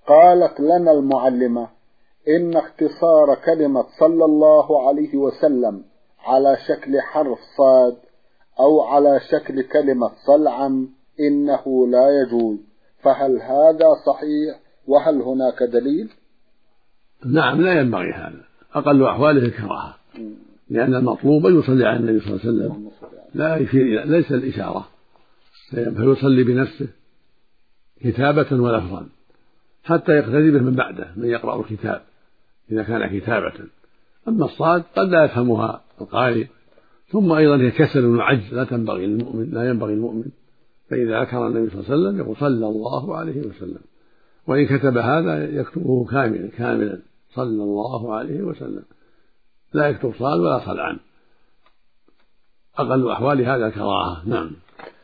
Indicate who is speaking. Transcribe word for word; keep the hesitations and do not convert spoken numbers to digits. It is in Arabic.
Speaker 1: قالت لنا المعلمة إن اختصار كلمة صلى الله عليه وسلم على شكل حرف صاد أو على شكل كلمة صلعا إنه لا يجوز، فهل هذا صحيح وهل هناك دليل؟
Speaker 2: نعم، لا ينبغي هذا، أقل أحواله الكراهة، لأن المطلوب يصلي على النبي صلى الله عليه وسلم، لا يشير، ليس الإشارة، فيصلي بنفسه كتابة ولفظا حتى يقتدي به من بعده من يقرأ الكتاب إذا كان كتابة. أما الصاد قد لا يفهمها القارئ، ثم أيضا هي كسل وعجز لا تنبغي للمؤمن، لا ينبغي المؤمن، فإذا ذكر النبي صلى الله عليه وسلم يقول صلى الله عليه وسلم، وإن كتب هذا يكتبه كاملا كاملا صلى الله عليه وسلم، لا يكتب صاد ولا صلعا، أقل أحوال هذا كراهة. نعم.